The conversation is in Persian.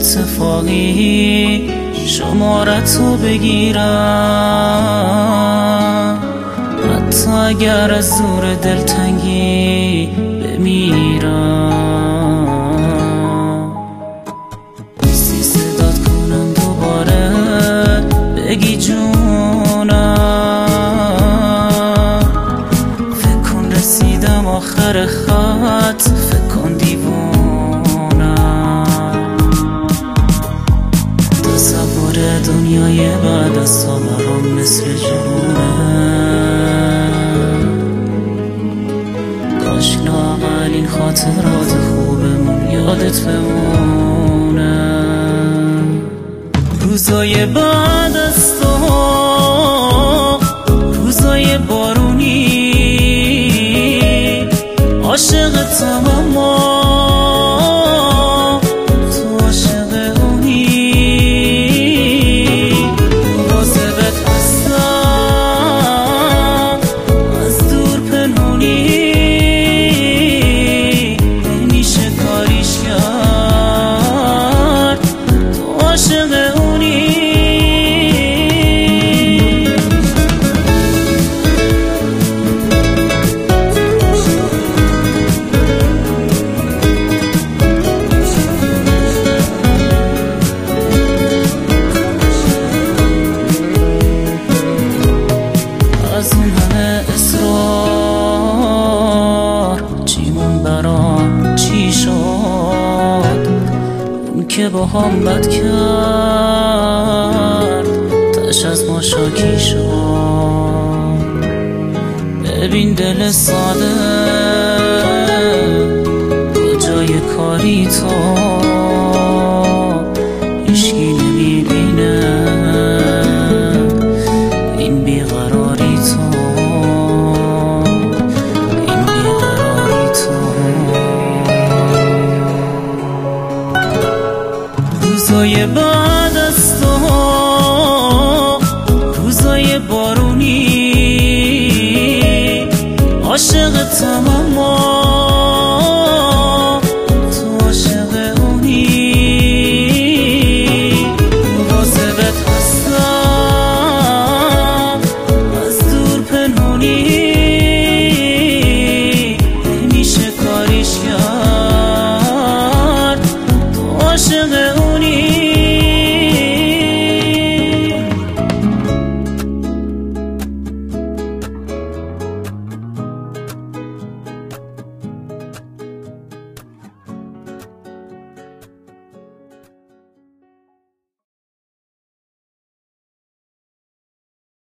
اتفاقی شمارتو بگیرم، حتی اگر از زور دلتنگی بمیرم. نیستی صدات کنم دوباره بگی جونم، فکر کن رسیدم آخر خط، فکر کن دیوونم. تصور دنیای بعد از تو برام مثل جونه، کاش لااقل این خاطرات خوبمون یادت بمونه. روزای بعد از تو، روزای بارونی، عاشقتم اما تو عاشق اونی. مواظبت هستم از دور پنهونی، نمیشه کاریش کرد، تو عاشق اونی. از اون همه اصرار چیمون برام چی شد؟ اون که با هم بد کرد تاش از ما شاکی شد. ببین دل ساده کجای کاری تو، هیچکی نمیبینه این بیقراری تو، این بیقراری تو. روزای بعد از تو، روزای بارونی، عاشقتم